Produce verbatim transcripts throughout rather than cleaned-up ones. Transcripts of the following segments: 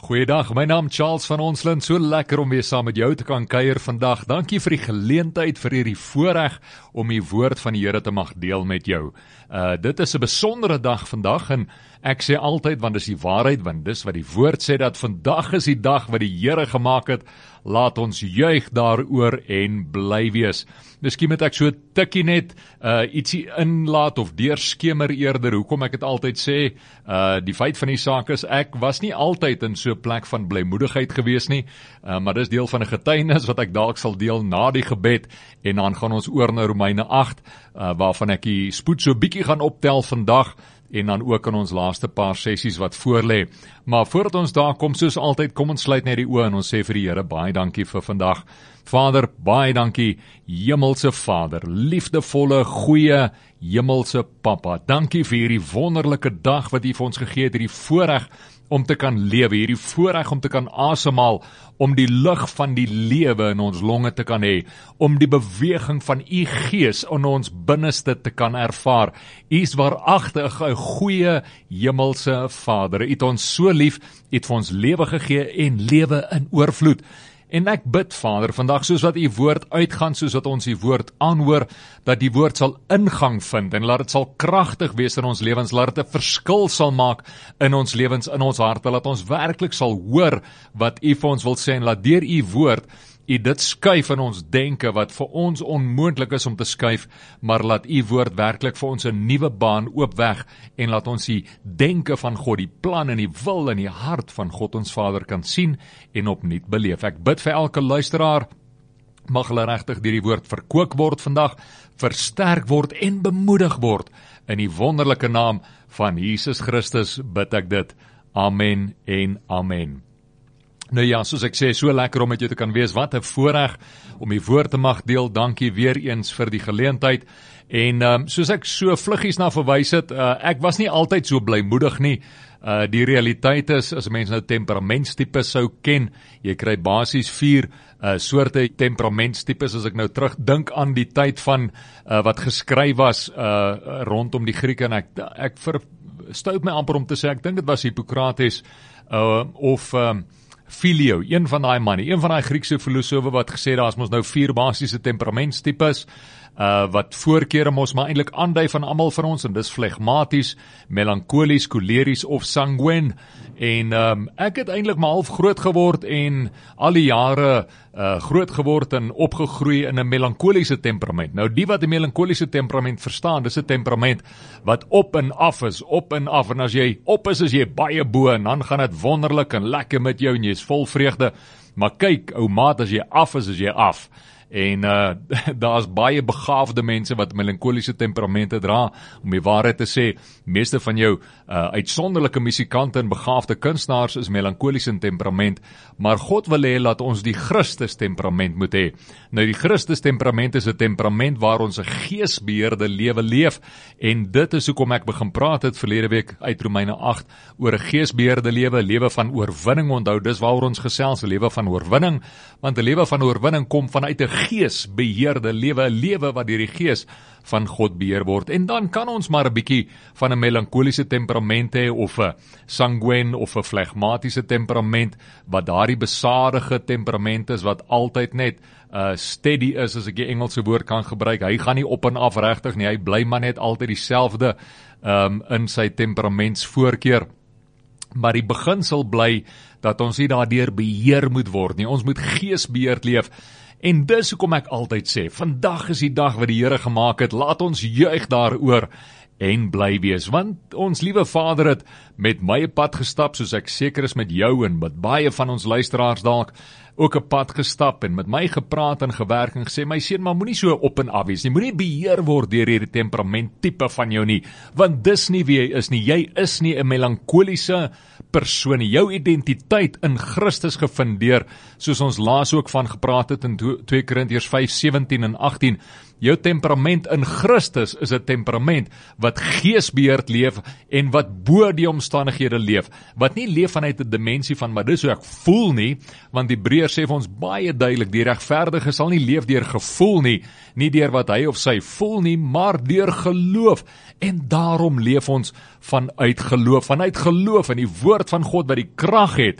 Goeiedag, my naam Charles van Onsland, so lekker om weer saam met jou te kan kuier vandag. Dankie vir die geleentheid, vir hierdie voorreg om die woord van die Here te mag deel met jou. Uh, dit is 'n besondere dag vandag en ek sê altyd, want dis die waarheid, want dis wat die woord sê, dat vandag is die dag wat die Here gemaak het. Laat ons juig daaroor en bly wees. Miskien moet ek so tikkie net uh, ietsie inlaat of deurskemer eerder, hoekom ek het altyd sê, uh, die feit van die saak is, ek was nie altyd in so 'n plek van blymoedigheid gewees nie, uh, maar dis deel van 'n getuienis wat ek dalk sal deel na die gebed, en dan gaan ons oor na Romeine agt, uh, waarvan ek die spoed so bietjie gaan optel vandag, en dan ook in ons laaste paar sessies wat voorlê. Maar voordat ons daar kom, soos altyd, kom ons sluit net die oë en ons sê vir die Here, baie dankie vir vandag. Vader, baie dankie, Hemelse Vader, liefdevolle, goeie, Hemelse Papa. Dankie vir hierdie wonderlike dag wat U vir ons gegee het, hierdie voorreg om te kan lewe, hierdie voorreg om te kan asemhaal, om die lug van die lewe in ons longe te kan hê, om die beweging van U Gees in ons binneste te kan ervaar. U is waaragtig 'n goeie Hemelse Vader. U het ons so lief, U het vir ons lewe gegee en lewe in oorvloed. En ek bid, Vader, vandag soos wat U woord uitgaan, soos wat ons U woord aanhoor, dat die woord sal ingang vind en laat dit sal kragtig wees in ons lewens, laat dit 'n verskil sal maak in ons lewens, in ons harte, laat ons werklik sal hoor wat U vir ons wil sê en laat deur U woord U dit skuif in ons denke wat vir ons onmoontlik is om te skuif, maar laat U woord werklik vir ons 'n nuwe baan oopweg en laat ons die denke van God, die plan en die wil en die hart van God ons Vader kan sien en opnuut beleef. Ek bid vir elke luisteraar, mag hulle regtig deur die woord verkoop word vandag, versterk word en bemoedig word. In die wonderlike naam van Jesus Christus bid ek dit. Amen en amen. Nou ja, soos ek sê, so lekker om met jou te kan wees, wat 'n voorreg om die woord te mag deel, dankie weer eens vir die geleentheid, en um, soos ek so vluggies na verwys het, uh, ek was nie altyd so blymoedig nie, uh, die realiteit is, as mense nou temperamentstipes sou ken, jy kry basies vier uh, soorte temperamentstipes, as ek nou terugdink aan die tyd van, uh, wat geskryf was, uh, rondom die Grieke, en ek, ek verstout my amper om te sê, ek dink dit was Hippokrates, uh, of, um, Phileo, een van daai manne, een van daai Griekse filosofe wat gesê daar is mos nou vier basiese temperamentstipes, uh, wat voorkere mos maar eintlik aandui van almal van ons, en dis flegmaties, melankolies, koleries of sanguin, en um, ek het eintlik maar half groot geword en al die jare uh, groot geword en opgegroei in 'n melankoliese temperament. Nou die wat 'n melankoliese temperament verstaan, dis 'n temperament wat op en af is, op en af, en as jy op is, is jy baie bo, en dan gaan dit wonderlik en lekker met jou, en jy is vol vreugde, maar kyk, ou maat, as jy af is, is jy af. En uh, daar is baie begaafde mense wat melankoliese temperamente dra, om die waarheid te sê, meeste van jou uh, uitsonderlike musikante en begaafde kunstenaars is melankoliese temperament, maar God wil hê dat ons die Christus temperament moet hê. Nou die Christus temperament is 'n temperament waar ons 'n geesbeheerde lewe leef, en dit is hoekom ek begin praat het verlede week uit Romeine agt oor 'n geesbeheerde lewe, lewe van oorwinning. Onthou, dis waaroor ons gesels, 'n lewe van oorwinning, want 'n lewe van oorwinning kom vanuit 'n geesbeheerde lewe, 'n lewe wat deur die Gees van God beheer word. En dan kan ons maar 'n bietjie van 'n melankoliese temperament hê, of 'n sanguin of 'n flegmatiese temperament, wat daardie besadige temperament is, wat altyd net uh, steady is, as ek die Engelse woord kan gebruik. Hy gaan nie op en af regtig nie, hy bly maar net altyd dieselfde um, in sy temperamentsvoorkeur. Maar die beginsel bly dat ons nie daardeur beheer moet word nie, ons moet geesbeheerd leef. En dis hoekom ek altyd sê, vandag is die dag wat die Here gemaak het, laat ons juig daaroor en bly wees, want ons liewe Vader het met my 'n pad gestap, soos ek seker is met jou en met baie van ons luisteraars dalk, ook 'n pad gestap en met my gepraat en gewerk en gesê, my seun, maar moenie so op en af wees nie, moenie beheer word deur hierdie temperamenttipe van jou nie, want dis nie wie jy is nie, jy is nie 'n melankoliese persoon nie, jou identiteit in Christus gefundeer, soos ons laas ook van gepraat het in twee Korintiërs vyf, sewentien en agtien, jou temperament in Christus is 'n temperament wat geesbeheerd leef en wat bo die omstandighede leef, wat nie leef vanuit 'n dimensie van, maar dis hoe ek voel nie, want die Hebreërs sê vir ons baie duidelik, die regverdige sal nie leef deur gevoel nie, nie deur wat hy of sy voel nie, maar deur geloof, en daarom leef ons vanuit geloof, vanuit geloof in die woord van God wat die krag het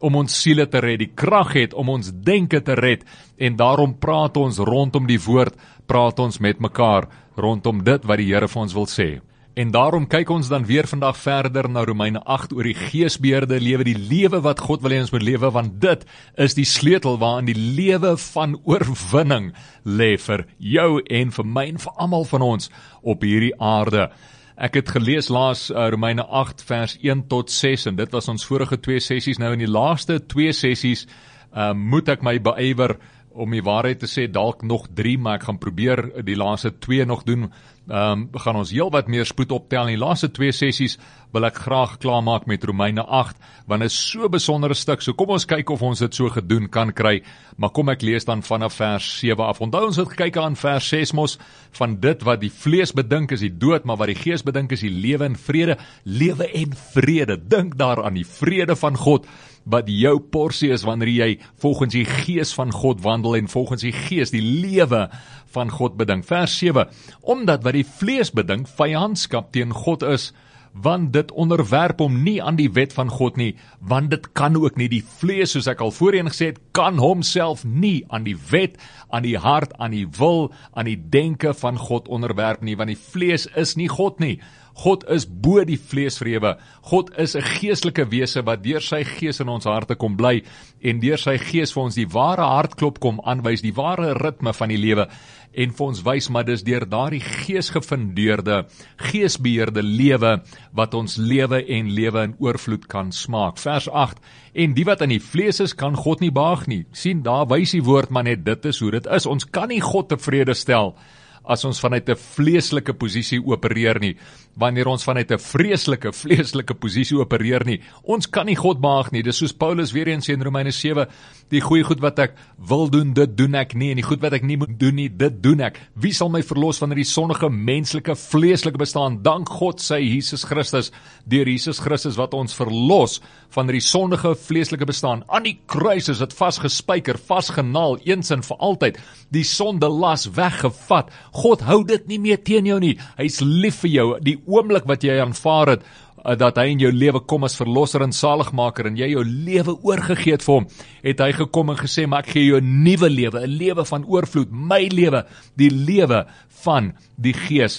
om ons siele te red, die krag het om ons denke te red, en daarom praat ons rondom die woord, praat ons met mekaar rondom dit wat die Here vir ons wil sê. En daarom kyk ons dan weer vandag verder na Romeine agt oor die geesbeheerde lewe, die lewe wat God wil hê ons moet lewe, want dit is die sleutel waarin die lewe van oorwinning lê vir jou en vir my en vir almal van ons op hierdie aarde. Ek het gelees laas uh, Romeine agt vers een tot ses, en dit was ons vorige twee sessies. Nou in die laaste twee sessies uh, moet ek my beywer om die waarheid te sê, dalk nog drie, maar ek gaan probeer die laaste twee nog doen. Um, gaan ons heel wat meer spoed optel. In die laaste twee sessies wil ek graag klaarmaak met Romeine agt, want dit is so 'n besondere stuk, so kom ons kyk of ons dit so gedoen kan kry, maar kom ek lees dan vanaf vers sewe af. Onthou ons het gekyk aan vers ses mos, van dit wat die vlees bedink is die dood, maar wat die gees bedink is die lewe en vrede, lewe en vrede, dink daaraan, die vrede van God, wat jou porsie is wanneer jy volgens die gees van God wandel en volgens die gees die lewe van God bedink. Vers sewe, omdat wat die vlees bedink vyandskap teen God is, want dit onderwerp hom nie aan die wet van God nie, want dit kan ook nie. Die vlees, soos ek al voorheen gesê het, kan homself nie aan die wet, aan die hart, aan die wil, aan die denke van God onderwerp nie, want die vlees is nie God nie. God is bo die vleesvrewe. God is 'n geestelike wese wat deur sy gees in ons harte kom bly en deur sy gees vir ons die ware hartklop kom aanwys, die ware ritme van die lewe en vir ons wys, maar dis deur daardie geesgefundeerde, geesbeheerde lewe wat ons lewe en lewe in oorvloed kan smaak. Vers agt, en die wat in die vlees is, kan God nie behaag nie. Sien, daar wys die woord maar net, dit is hoe dit is. Ons kan nie God tevrede stel as ons vanuit 'n vleeslike posisie opereer nie, wanneer ons vanuit 'n vreeslike, vleeslike posisie opereer nie, ons kan nie God behaag nie. Dis soos Paulus weer eens sê in Romeine sewe, die goeie goed wat ek wil doen, dit doen ek nie, en die goed wat ek nie moet doen nie, dit doen ek. Wie sal my verlos van die sondige, menslike, vleeslike bestaan? Dank God sy Jesus Christus, deur Jesus Christus wat ons verlos van die sondige, vleeslike bestaan. Aan die kruis is dit vasgespyker, vasgenaal, eens en vir altyd, die sonde las weggevat. God hou dit nie meer teen jou nie. Hy's lief vir jou. Die oomblik wat jy aanvaar het, dat hy in jou lewe kom as verlosser en saligmaker, en jy jou lewe oorgegee het vir hom, het hy gekom en gesê, maar ek gee jou 'n nuwe lewe, 'n lewe van oorvloed, my lewe, die lewe van die Gees.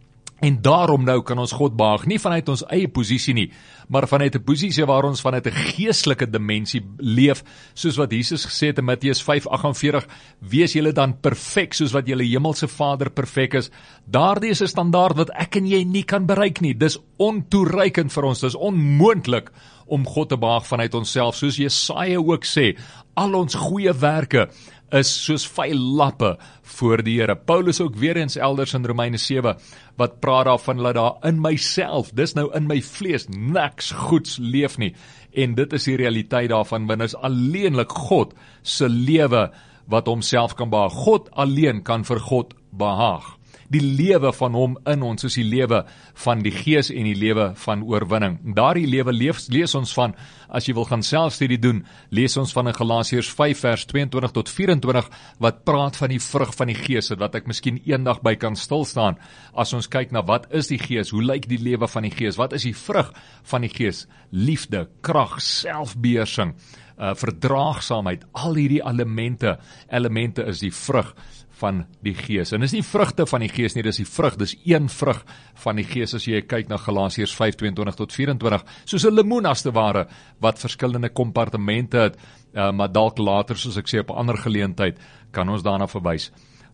En daarom nou kan ons God behaag, nie vanuit ons eie posisie nie, maar vanuit 'n posisie waar ons vanuit 'n geestelike dimensie leef, soos wat Jesus gesê het in Matteus vyf agt en veertig, wees julle dan perfek, soos wat julle hemelse Vader perfek is. Daardie is 'n standaard wat ek en jy nie kan bereik nie. Dis ontoereikend vir ons, dis onmoontlik om God te behaag vanuit onsself, soos Jesaja ook sê, al ons goeie werke is soos vuil lappe voor die Here. Paulus ook weer eens elders in Romeine sewe, wat praat daarvan, dat daar in myself, dis nou in my vlees, niks goeds leef nie. En dit is die realiteit daarvan, want is alleenlik God se lewe wat homself kan behaag. God alleen kan vir God behaag. Die lewe van hom in ons is die lewe van die Gees en die lewe van oorwinning. Daardie lewe lees, lees ons van, as jy wil gaan selfstudie doen, lees ons van in Galasiërs vyf vers tweeëntwintig tot vyf-en-twintig, wat praat van die vrug van die Gees, wat ek miskien eendag by kan stilstaan, as ons kyk na wat is die Gees, hoe lyk die lewe van die Gees, wat is die vrug van die Gees, liefde, krag, selfbeheersing, uh, verdraagsaamheid, al hierdie elemente, elemente is die vrug van die Gees. En dis nie vrugte van die Gees nie, dis die vrug, dis een vrug van die Gees, as jy kyk na Galasiërs vyf tweeëntwintig tot vyf-en-twintig, soos 'n lemoen as te ware, wat verskillende kompartemente het, uh, maar dalk later, soos ek sê, op 'n ander geleentheid, kan ons daarna verwys.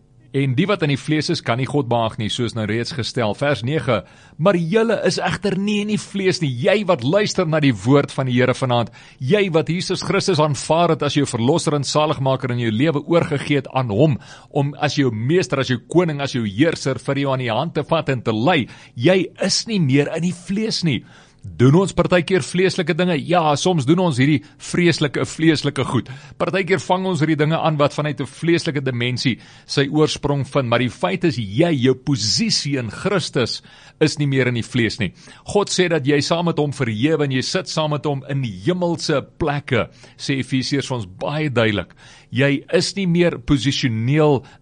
En die wat in die vlees is, kan nie God behaag nie, soos nou reeds gestel. Vers nege, maar julle is egter nie in die vlees nie, jy wat luister na die woord van die Here vanaand, jy wat Jesus Christus aanvaar het as jou verlosser en saligmaker en jou lewe oorgegee het aan hom, om as jou meester, as jou koning, as jou heerser vir jou aan die hand te vat en te lei, jy is nie meer in die vlees nie. Doen ons partykeer vleeslike dinge? Ja, soms doen ons hierdie vreeslike, vleeslike goed. Partykeer vang ons hierdie dinge aan wat vanuit 'n vleeslike dimensie sy oorsprong vind, maar die feit is, jy, jou posisie in Christus is nie meer in die vlees nie. God sê dat jy saam met hom verhewe en jy sit saam met hom in hemelse plekke, sê Efesiërs vir ons baie duidelik. Jy is nie meer posisioneel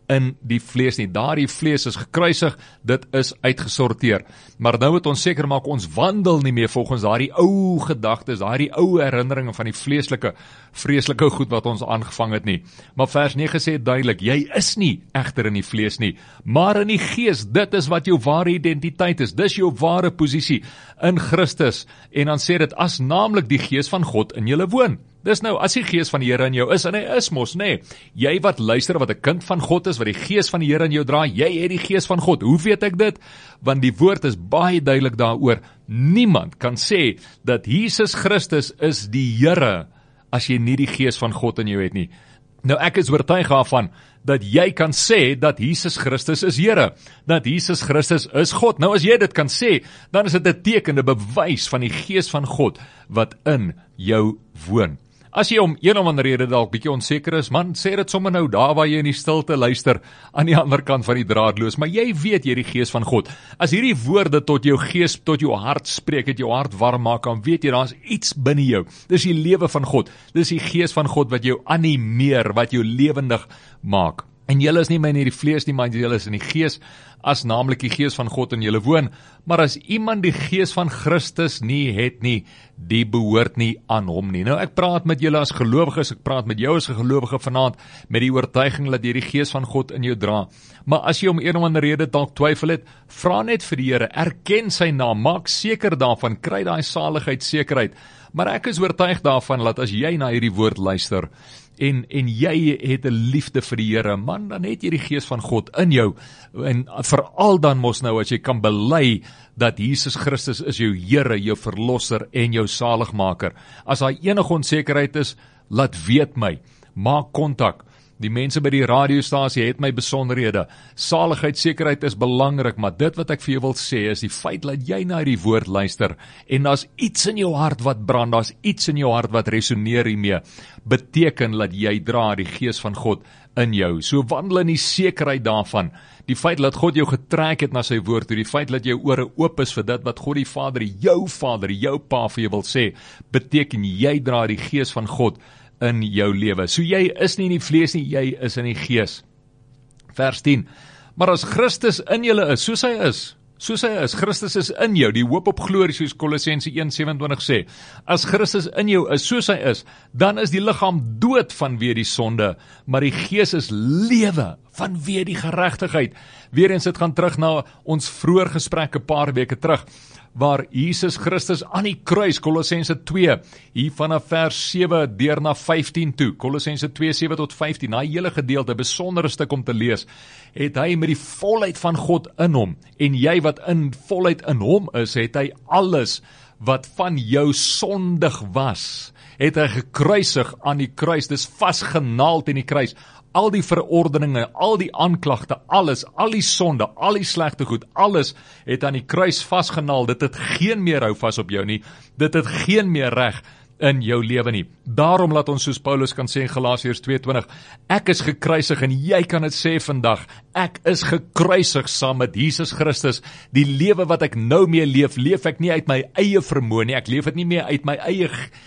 in die vlees nie. Daardie vlees is gekruisig, dit is uitgesorteer. Maar nou moet ons seker maak, ons wandel nie meer volgens daardie ou gedagtes, daardie ou herinneringe van die vleeslike, vreeslike goed wat ons aangevang het nie. Maar vers nege sê duidelik, jy is nie egter in die vlees nie, maar in die gees. Dit is wat jou ware identiteit is, dis jou ware posisie in Christus. En dan sê dit, as naamlik die gees van God in julle woon. Dis nou, as die gees van die Here in jou is, en hy is mos, nee, jy wat luister, wat 'n kind van God is, wat die gees van die Here in jou dra, jy het die gees van God. Hoe weet ek dit? Want die woord is baie duidelik daaroor. Niemand kan sê dat Jesus Christus is die Here, as jy nie die gees van God in jou het nie. Nou ek is oortuig daarvan, dat jy kan sê, dat Jesus Christus is Here, dat Jesus Christus is God. Nou as jy dit kan sê, dan is dit 'n teken, 'n bewys van die gees van God, wat in jou woon. As jy om een of ander rede dalk bietjie onseker is, man, sê dit sommer nou daar waar jy in die stilte luister, aan die ander kant van die draadloos, maar jy weet jy die gees van God. As hierdie woorde tot jou gees, tot jou hart spreek, het jou hart warm maak, dan weet jy, daar is iets binne jou. Dis die lewe van God, dis die gees van God wat jou animeer, wat jou lewendig maak. En julle is nie meer in die vlees nie, maar julle is in die gees, as naamlik die gees van God in julle woon. Maar as iemand die gees van Christus nie het nie, die behoort nie aan hom nie. Nou ek praat met julle as gelowiges, ek praat met jou as 'n gelowige vanaand, met die oortuiging dat jy die gees van God in jou dra. Maar as jy om een of ander rede dalk twyfel het, vra net vir die Here, erken sy naam, maak seker daarvan, kry daai saligheid, sekerheid. Maar ek is oortuig daarvan, dat as jy na hierdie woord luister, En, en jy het 'n liefde vir die Here, man, dan het jy die gees van God in jou, en veral dan mos nou, as jy kan bely, dat Jesus Christus is jou Here, jou verlosser en jou saligmaker. As daar enige onsekerheid is, laat weet my, maak kontak. Die mense by die radiostasie het my besonderhede. Saligheid, sekerheid is belangrik, maar dit wat ek vir jou wil sê, is die feit dat jy na die woord luister, en daar's iets in jou hart wat brand, daar's iets in jou hart wat resoneer hiermee, beteken dat jy dra die gees van God in jou. So wandel in die sekerheid daarvan, die feit dat God jou getrek het na sy woord, die feit dat jou ore oop is vir dit wat God die Vader, jou Vader, jou Pa vir jou wil sê, beteken jy dra die gees van God in jou lewe. So jy is nie in die vlees nie, jy is in die gees. Vers tien, maar as Christus in julle is, soos hy is, soos hy is, Christus is in jou, die hoop op glorie, soos Kolossense een sewenentwintig sê, as Christus in jou is, soos hy is, dan is die liggaam dood vanweë die sonde, maar die gees is lewe vanweë die geregtigheid. Weereens dit gaan terug na ons vroeër gesprek 'n paar weke terug, waar Jesus Christus aan die kruis, Kolossense twee, hier vanaf vers sewe deur na vyftien toe, Kolossense twee, sewe tot vyftien, na hele gedeelte, besondere stuk om te lees, het hy met die volheid van God in hom, en jy wat in volheid in hom is, het hy alles wat van jou sondig was, het hy gekruisig aan die kruis, dis vasgenaald in die kruis, al die verordeninge, al die aanklagte, alles, al die sonde, al die slegte goed, alles het aan die kruis vasgenaal, dit het geen meer hou vas op jou nie, dit het geen meer reg in jou lewe nie. Daarom laat ons soos Paulus kan sê in Galasiërs twee twintig, ek is gekruisig en jy kan dit sê vandag, ek is gekruisig saam met Jesus Christus, die lewe wat ek nou mee leef, leef ek nie uit my eie vermoë nie, ek leef dit nie meer uit my eie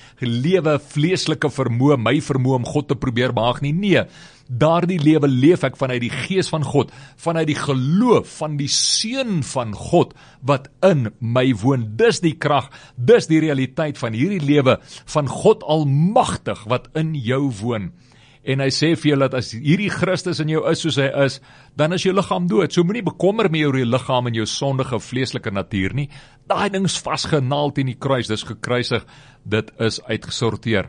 lewe, vleeslike vermoë, my vermoë om God te probeer behaag nie, nee, daardie lewe leef ek vanuit die gees van God, vanuit die geloof van die Seun van God, wat in my woon. Dis die krag, dis die realiteit van hierdie lewe, van God almagtig, wat in jou woon. En hy sê vir jou, dat as hierdie Christus in jou is, soos hy is, dan is jou liggaam dood. So moenie bekommer mee oor jou liggaam en jou sondige vleeslike natuur nie. Daai ding's vasgenaald in die kruis, dis gekruisig, dit is uitgesorteer.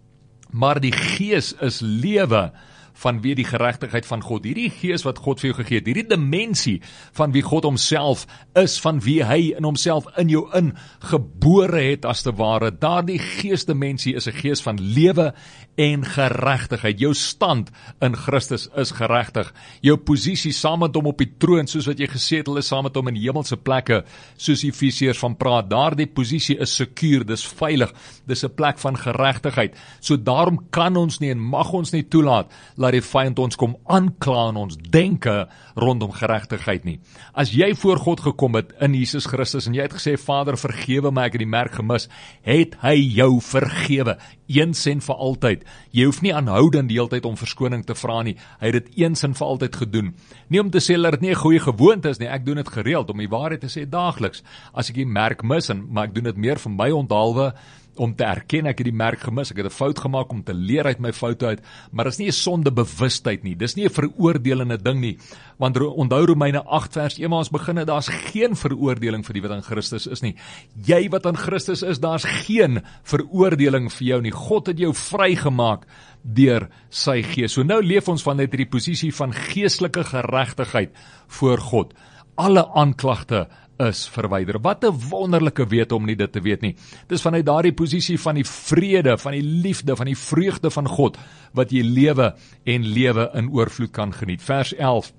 Maar die gees is lewe, vanweë die geregtigheid van God, hierdie gees wat God vir jou gegee het, hierdie dimensie van wie God homself is, van wie hy in homself in jou ingebore het as te ware, daardie geesdimensie is 'n gees van lewe en geregtigheid. Jou stand in Christus is geregtig. Jou posisie saam met hom op die troon, soos wat jy gesetel is saam met hom in hemelse plekke, soos Efesiërs van praat, daardie posisie is sekuur, dis veilig, dis 'n plek van geregtigheid. So daarom kan ons nie en mag ons nie toelaat dat waar die vyand ons kom aankla in ons denke rondom geregtigheid nie. As jy voor God gekom het in Jesus Christus en jy het gesê, Vader, vergewe my, ek het die merk gemis, het hy jou vergewe, eens en vir altyd. Jy hoef nie aanhoudend die hele tyd om verskoning te vra nie, hy het dit eens en vir altyd gedoen. Nie om te sê dat dit nie 'n goeie gewoonte is nie, ek doen dit gereeld, om die waarheid te sê daagliks. As ek die merk mis, en, maar ek doen dit meer vir my onthaalwe, om te erken ek het die merk gemis, ek het 'n fout gemaak om te leer uit my foute uit, maar dit is nie 'n sondebewustheid nie, dis nie 'n veroordelende ding nie, want onthou Romeine agt vers een waar ons begin het, daar's geen veroordeling vir die wat aan Christus is nie. Jy wat aan Christus is, daar's geen veroordeling vir jou nie. God het jou vrygemaak deur sy gees. So nou leef ons vanuit hierdie posisie van geestelike geregtigheid voor God. Alle aanklagte is verwyder. Wat 'n wonderlike wete om nie dit te weet nie. Dit is vanuit daardie posisie van die vrede, van die liefde, van die vreugde van God, wat jy lewe en lewe in oorvloed kan geniet. Vers elf.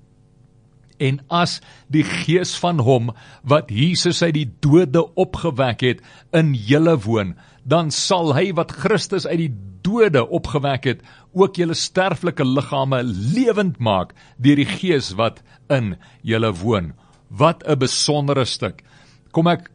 En as die gees van hom, wat Jesus uit die dode opgewek het, in julle woon, dan sal hy wat Christus uit die dode opgewek het, ook julle sterflike liggame lewend maak, deur die gees wat in julle woon. Wat 'n besondere stuk. Kom ek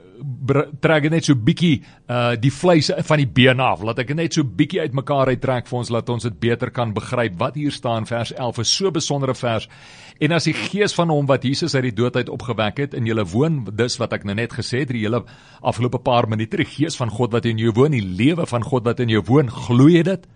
trek net so bietjie uh, die vleis van die been af, laat ek net so bietjie uit mekaar uittrek vir ons, laat ons dit beter kan begryp. Wat hier staan, vers elf, is so besondere vers. En as die gees van hom wat Jesus uit die dood uit opgewek het, in julle woon, dis wat ek nou net gesê het, die hele afgelope paar minute, die gees van God wat in jou woon, die lewe van God wat in jou woon, glo jy dit?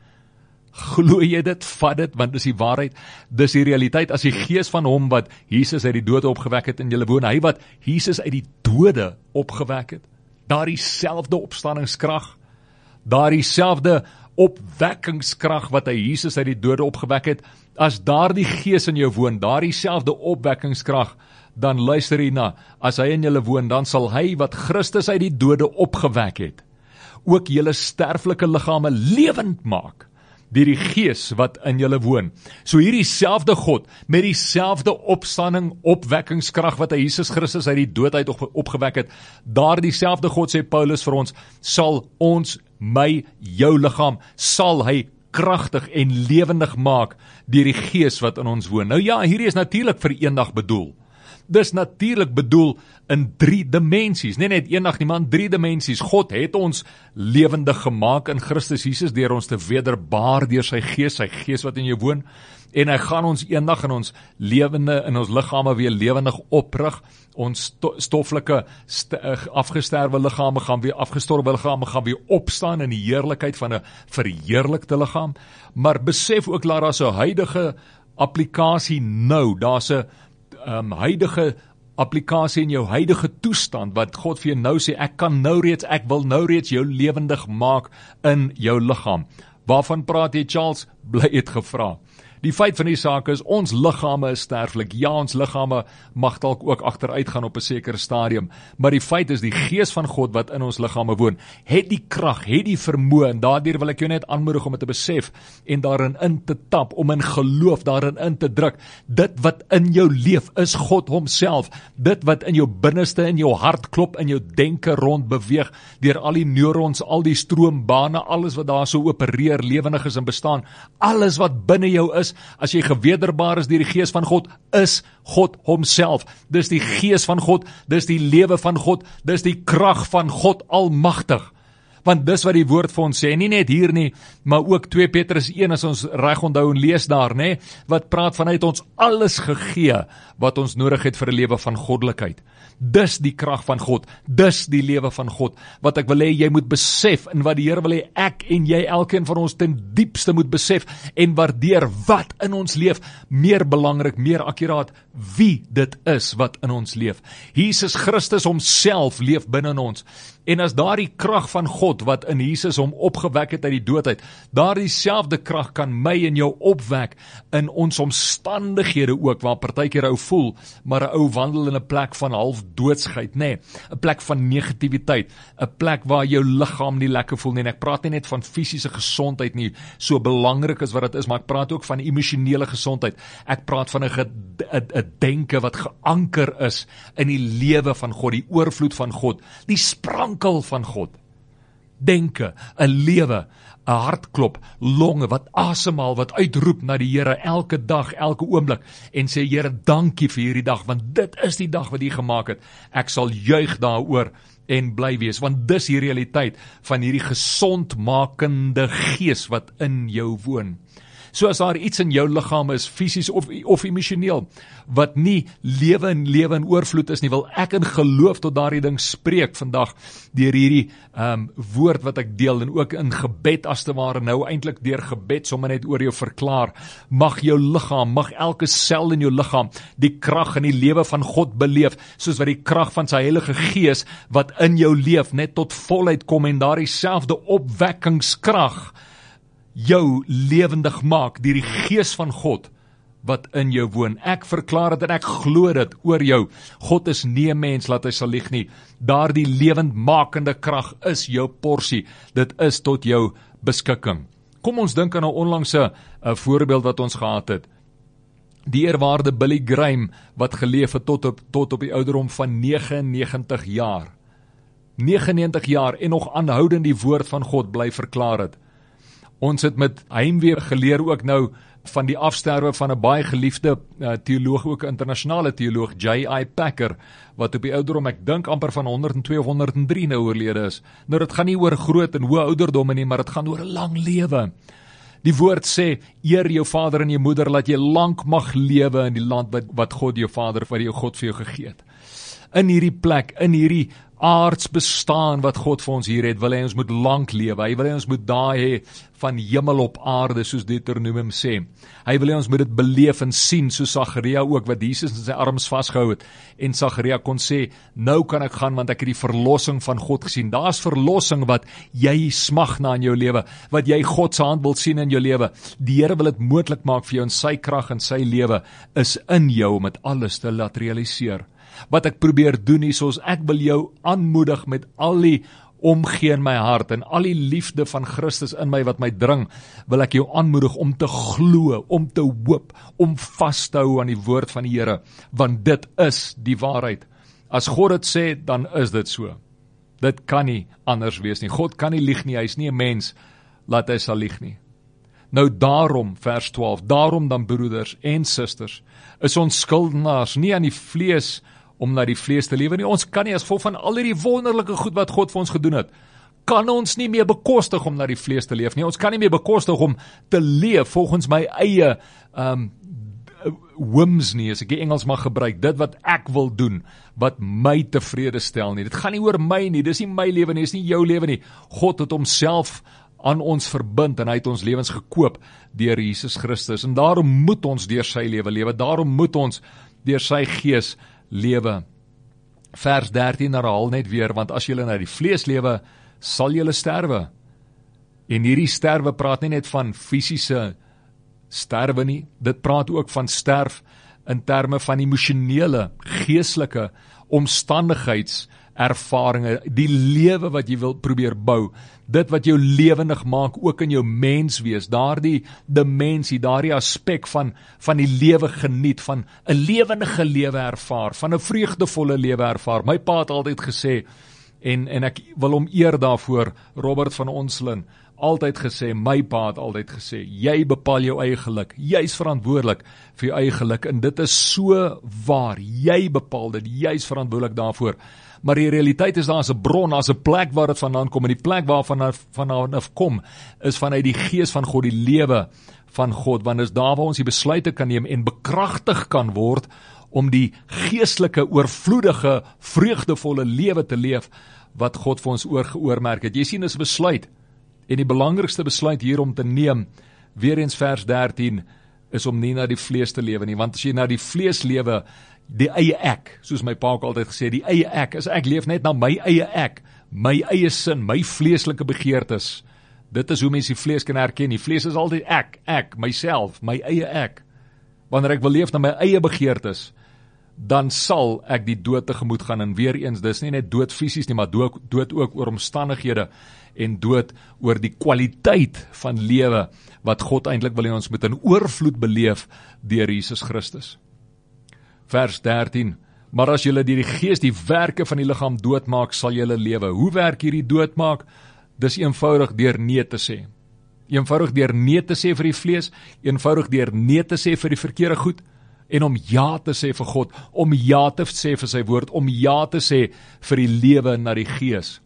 Glo jy dit, vat dit, want dis die waarheid, dis die realiteit. As die gees van hom wat Jesus uit die dode opgewek het in julle woon, hy wat Jesus uit die dode opgewek het, daar dieselfde opstanningskrag, daar dieselfde opwekkingskrag wat hy Jesus uit die dode opgewek het, as daar die gees in jou woon, daar dieselfde opwekkingskrag, dan luister hy na, as hy in julle woon, dan sal hy wat Christus uit die dode opgewek het, ook julle sterflike liggame lewend maak, deur die gees wat in julle woon. So hierdie selfde God, met die selfde opstanding, opwekkingskrag wat hy Jesus Christus uit die dood uit opgewek het, daar die selfde God, sê Paulus vir ons, sal ons, my, jou liggaam, sal hy kragtig en lewendig maak, deur die gees wat in ons woon. Nou ja, hierdie is natuurlik vir eendag bedoel. Dis natuurlik bedoel in drie dimensies, nie net eendag nie, maar in drie dimensies. God het ons lewendig gemaak in Christus Jesus, deur ons te wederbaar deur sy gees, sy gees wat in jou woon, en hy gaan ons eendag in ons lewende, in ons liggame weer lewendig oprig, ons stoffelike, st afgesterwe liggame gaan weer, afgestorwe liggame gaan weer opstaan in die heerlikheid van 'n verheerlikte liggaam, maar besef ook, laat daar so 'n huidige applikasie nou, daar's 'n Um, huidige applikasie in jou huidige toestand, wat God vir jou nou sê, ek kan nou reeds, ek wil nou reeds jou lewendig maak in jou liggaam. Waarvan praat jy, Charles? Bly het gevra. Die feit van die saak is, ons liggame is sterflik. Ja, ons liggame mag dalk ook agteruit gaan op 'n sekere stadium, maar die feit is, die gees van God wat in ons liggame woon, het die krag, het die vermoë, en daardeur wil ek jou net aanmoedig om dit te besef, en daarin in te tap, om in geloof daarin in te druk. Dit wat in jou leef, is God homself. Dit wat in jou binneste, in jou hart klop, in jou denke rond beweeg, deur al die neurons, al die stroombane, alles wat daar so opereer, lewendig is en bestaan, alles wat binne jou is, as jy gewederbaar is deur die gees van God, is God homself. Dis die gees van God, dis die lewe van God, dis die krag van God almagtig. Want dis wat die woord vir ons sê, nie net hier nie, maar ook twee Petrus een, as ons reg onthou en lees daar, nee, wat praat vanuit ons alles gegee, wat ons nodig het vir 'n lewe van goddelikheid. Dis die krag van God, dis die lewe van God, wat ek wil hê jy moet besef, en wat die Here wil hê ek en jy, elkeen van ons ten diepste moet besef, en waardeer wat in ons leef, meer belangrik, meer akkuraat, wie dit is wat in ons leef. Jesus Christus homself leef binne in ons, en as daardie krag van God, wat in Jesus hom opgewek het uit die dood uit, daardie selfde krag kan my en jou opwek, in ons omstandighede ook, waar partykeer ou voel, maar 'n ou wandel in 'n plek van half doodsheid, nee, 'n plek van negativiteit, 'n plek waar jou liggaam nie lekker voel nie, en ek praat nie net van fisiese gesondheid nie, so belangrik is wat dit is, maar ek praat ook van emosionele gesondheid, ek praat van 'n 'n denke wat geanker is in die lewe van God, die oorvloed van God, die sprankel van God. denke, 'n lewe, 'n hartklop, longe wat asemhaal, wat uitroep na die Here elke dag, elke oomblik en sê Here, dankie vir hierdie dag, want dit is die dag wat U gemaak het. Ek sal juig daaroor en bly wees, want dis die realiteit van hierdie gesondmakende gees wat in jou woon. So as daar iets in jou liggaam is, fisies of, of emosioneel, wat nie lewe en lewe in oorvloed is nie, wil ek in geloof tot daardie ding spreek vandag, deur hierdie um, woord wat ek deel, en ook in gebed as te ware, nou eintlik deur gebed, sommer net oor jou verklaar, mag jou liggaam, mag elke sel in jou liggaam, die krag en die lewe van God beleef, soos wat die krag van sy Heilige Gees, wat in jou leef, net tot volheid kom, en daardie selfde opwekkingskrag, jou lewendig maak, deur die Gees van God, wat in jou woon. Ek verklaar dit en ek glo dit oor jou. God is nie 'n mens, laat hy sal lieg nie. Daardie lewendmakende krag is jou porsie. Dit is tot jou beskikking. Kom ons dink aan 'n onlangse uh, voorbeeld wat ons gehad het. Die eerwaarde Billy Graham, wat geleef het tot op, tot op die ouderdom van negenennegentig jaar. negenennegentig jaar en nog aanhoudend die woord van God bly verklaar het. Ons het met heimwee geleer ook nou van die afsterwe van 'n baie geliefde uh, teoloog, ook 'n internasionale teoloog, J I Packer, wat op die ouderdom, ek dink amper van honderd en twee of honderd en drie nou oorlede is. Nou dit gaan nie oor groot en hoë ouderdomme nie, maar dit gaan oor 'n lang lewe. Die woord sê, eer jou vader en jou moeder, laat jy lank mag lewe in die land wat, wat God jou vader, wat jou God vir jou gegee het. In hierdie plek, in hierdie aards bestaan wat God vir ons hier het, wil hy ons moet lank lewe, hy wil hy ons moet daai hê van hemel op aarde, soos Deuteronomium sê. Hy wil hy ons moet dit beleef en sien, soos Sagaria ook, wat Jesus in sy arms vasgehou het, en Sagaria kon sê, nou kan ek gaan, want ek het die verlossing van God gesien. Daar is verlossing wat jy smag na in jou lewe, wat jy God se hand wil sien in jou lewe. Die Here wil dit moontlik maak vir jou, en sy krag en sy lewe is in jou om dit alles te laat realiseer. Wat ek probeer doen is, soos ek wil jou aanmoedig met al die omgee in my hart en al die liefde van Christus in my wat my dring, wil ek jou aanmoedig om te glo, om te hoop, om vas te hou aan die woord van die Here, want dit is die waarheid. As God dit sê, dan is dit so. Dit kan nie anders wees nie. God kan nie lieg nie, hy is nie 'n mens, laat hy sal lieg nie. Nou daarom, vers twaalf, daarom dan broeders en susters, is ons skuldenaars nie aan die vlees, om na die vlees te lewe nie. Ons kan nie, as gevolg van al die wonderlike goed wat God vir ons gedoen het, kan ons nie meer bekostig om na die vlees te leef nie. Ons kan nie meer bekostig om te leef volgens my eie um, whims nie, as ek die Engels mag gebruik, dit wat ek wil doen, wat my tevrede stel nie. Dit gaan nie oor my nie, dis nie my lewe nie, dis nie jou lewe nie. God het homself aan ons verbind en hy het ons lewens gekoop deur Jesus Christus. En daarom moet ons deur sy lewe lewe, daarom moet ons deur sy gees lewe. Vers dertien herhaal net weer, want as julle na die vlees lewe, sal julle sterwe. En hierdie sterwe praat nie net van fisiese sterwe nie, dit praat ook van sterf in terme van emosionele, geestelike, omstandigheidservarings, die lewe wat jy wil probeer bou, dit wat jou lewendig maak, ook in jou menswees, daardie dimensie, daardie aspek van, van die lewe geniet, van 'n lewendige lewe ervaar, van 'n vreugdevolle lewe ervaar. My pa het altyd gesê, en, en ek wil hom eer daarvoor, Robert van Onselen, altyd gesê, my pa het altyd gesê, jy bepaal jou eie geluk, jy is verantwoordelik vir jou eie geluk, en dit is so waar, jy bepaal dit, jy is verantwoordelik daarvoor. Maar die realiteit is, daar is 'n bron, daar is 'n plek waar dit vandaan kom, en die plek waarvan vandaan af kom, is vanuit die gees van God, die lewe van God, want is daar waar ons die besluite kan neem en bekragtig kan word, om die geestelike, oorvloedige, vreugdevolle lewe te leef, wat God vir ons oorgeoormerk het. Jy sien, is 'n besluit, en die belangrikste besluit hier om te neem, weer eens vers dertien, is om nie na die vlees te lewe nie, want as jy na die vlees lewe, die eie ek, soos my pa ook altyd gesê, die eie ek, as ek leef net na my eie ek, my eie sin, my vleeslike begeertes, dit is hoe mens die vlees kan herken, die vlees is altyd ek, ek, myself, my eie ek, wanneer ek wil leef na my eie begeertes, dan sal ek die dood tegemoet gaan, en weer eens, dis nie net dood fisies nie, maar dood, dood ook oor omstandighede, en dood oor die kwaliteit van lewe, wat God eintlik wil hê ons moet in oorvloed beleef, deur Jesus Christus. Vers dertien, maar as julle deur die gees die werke van die liggaam doodmaak, sal julle lewe. Hoe werk hierdie doodmaak? Dis eenvoudig deur nee te sê. Eenvoudig deur nee te sê vir die vlees, eenvoudig deur nee te sê vir die verkeerde goed, en om ja te sê vir God, om ja te sê vir sy woord, om ja te sê vir die lewe na die Gees.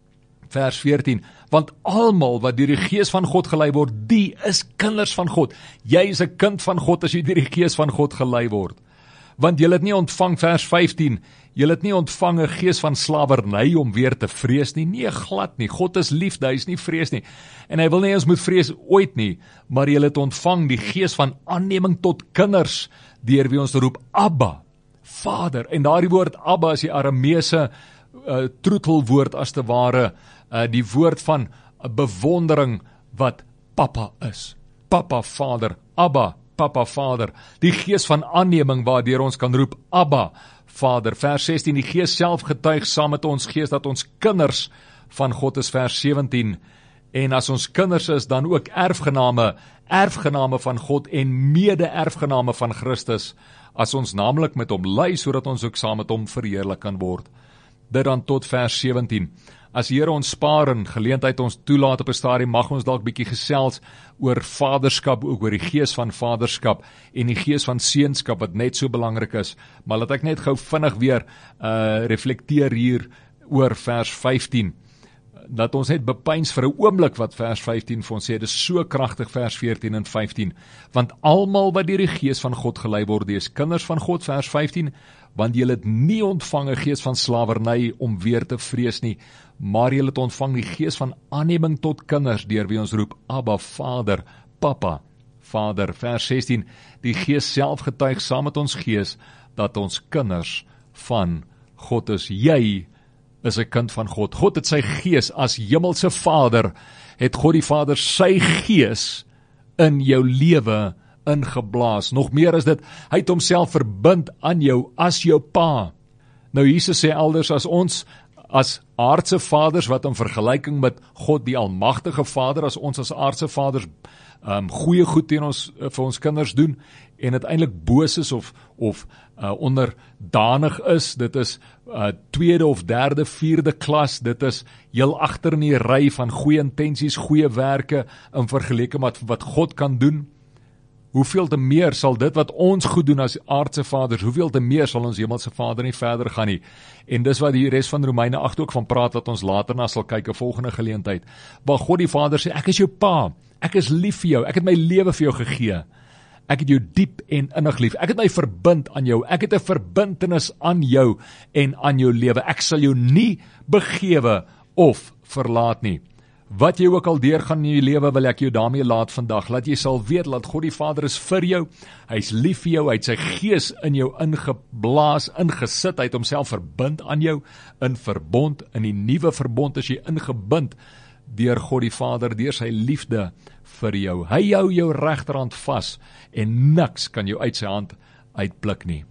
Vers veertien, want almal wat deur die Gees van God gelei word, die is kinders van God. Jy is 'n kind van God as jy deur die Gees van God gelei word. Want jy het nie ontvang, vers vyftien, jy het nie ontvang 'n gees van slawerny om weer te vrees nie. Nee, glad nie. God is liefde, hy is nie vrees nie. En hy wil nie ons moet vrees ooit nie, maar jy het ontvang die gees van aanneming tot kinders, deur wie ons roep Abba, Vader. En daardie woord Abba is die Arameese uh, troetelwoord as te ware, uh, die woord van uh, bewondering wat Papa is. Papa, Vader, Abba, Papa, Vader. Die gees van aanneming waardeur ons kan roep Abba, Vader. Vers sestien, die Gees self getuig saam met ons gees dat ons kinders van God is, vers sewentien. En as ons kinders is, dan ook erfgename, erfgename van God en mede-erfgename van Christus, as ons naamlik met hom ly, sodat ons ook saam met hom verheerlik kan word. Dit dan tot vers sewentien. As die Here ons spaar en geleentheid ons toelaat op 'n stadium, mag ons dalk bietjie gesels oor vaderskap, ook oor die gees van vaderskap en die gees van seunskap wat net so belangrik is. Maar laat ek net gou vinnig weer uh, reflekteer hier oor vers vyftien. Dat ons net bepeins vir 'n oomblik wat vers vyftien vir ons sê. Dit is so kragtig, vers veertien en vyftien. Want almal wat deur die gees van God gelei word, is kinders van God, vers vyftien. Want julle het nie ontvang 'n gees van slawerny om weer te vrees nie, maar julle het ontvang die gees van aanneming tot kinders, deur wie ons roep Abba, Vader, Papa, Vader. Vers sestien, die Gees self getuig saam met ons gees, dat ons kinders van God is. Jy is 'n kind van God. God het sy gees as hemelse Vader, het God die Vader sy gees in jou lewe ingeblaas. Nog meer is dit, hy het homself verbind aan jou as jou pa. Nou Jesus sê elders, as ons as aardse vaders, wat in vergelyking met God die almagtige Vader, as ons as aardse vaders um, goeie goed teen ons, uh, vir ons kinders doen, en uiteindelik boos is of, of uh, onderdanig is, dit is uh, tweede of derde, vierde klas, dit is heel agter in die ry van goeie intensies, goeie werke, in vergelyking met wat God kan doen. Hoeveel te meer sal dit wat ons goed doen as aardse vaders, hoeveel te meer sal ons hemelse Vader nie verder gaan nie. En dis wat die res van Romeine agt ook van praat, wat ons later na sal kyk, 'n volgende geleentheid, waar God die Vader sê, ek is jou pa, ek is lief vir jou, ek het my lewe vir jou gegee, ek het jou diep en innig lief, ek het my verbind aan jou, ek het 'n verbintenis aan jou en aan jou lewe, ek sal jou nie begewe of verlaat nie. Wat jy ook al deurgaan in jou lewe, wil ek jou daarmee laat vandag, laat jy sal weet, laat God die Vader is vir jou, hy is lief vir jou, hy het sy gees in jou ingeblaas, ingesit, hy het homself verbind aan jou, in verbond, in die nuwe verbond is jy ingebind, deur God die Vader, deur sy liefde vir jou. Hy hou jou regterhand vas, en niks kan jou uit sy hand uitblik nie.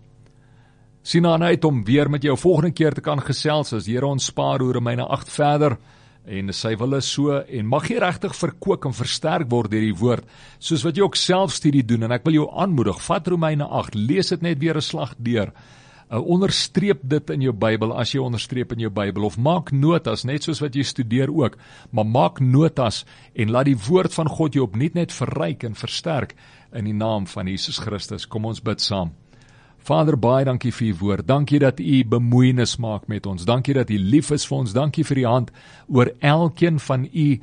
Sien aan uit om weer met jou volgende keer te kan gesels, as Here ons spaar, hoe Romeine agt verder, en sy wil is so, en mag jy regtig verkook en versterk word deur die woord, soos wat jy ook selfstudie doen, en ek wil jou aanmoedig, vat Romeine agt, lees dit net weer 'n slag deur, uh, onderstreep dit in jou Bybel, as jy onderstreep in jou Bybel, of maak notas, net soos wat jy studeer ook, maar maak notas, en laat die woord van God jou opnuut net verryk en versterk, in die naam van Jesus Christus. Kom ons bid saam. Vader, baie dankie vir u woord, dankie dat u bemoeienis maak met ons, dankie dat u lief is vir ons, dankie vir die hand oor elkeen van u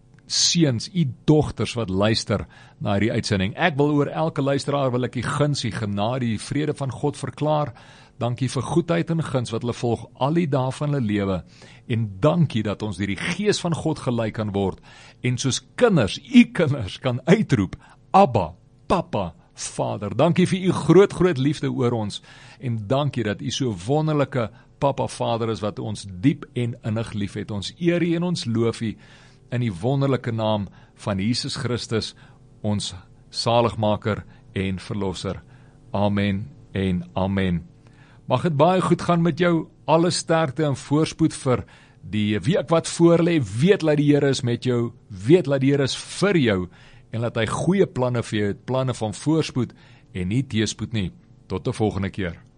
seuns, u dogters wat luister na die uitsending. Ek wil oor elke luisteraar, wil ek die guns, die genade, die vrede van God verklaar, dankie vir goedheid en guns wat hulle volg al die dae van hulle lewe, en dankie dat ons deur die gees van God gelei kan word, en soos kinders, u kinders kan uitroep, Abba, Papa, Vader, dankie vir u groot, groot liefde oor ons, en dankie dat u so wonderlike Papa Vader is, wat ons diep en innig lief het. Ons eer u en ons loof u, in die wonderlike naam van Jesus Christus, ons saligmaker en verlosser. Amen en amen. Mag het baie goed gaan met jou, alle sterkte en voorspoed vir die week wat voorlê, weet dat die Here is met jou, weet dat die Here is vir jou, en laat hy goeie planne vir jou het, planne van voorspoed en nie teëspoed nie. Tot die volgende keer.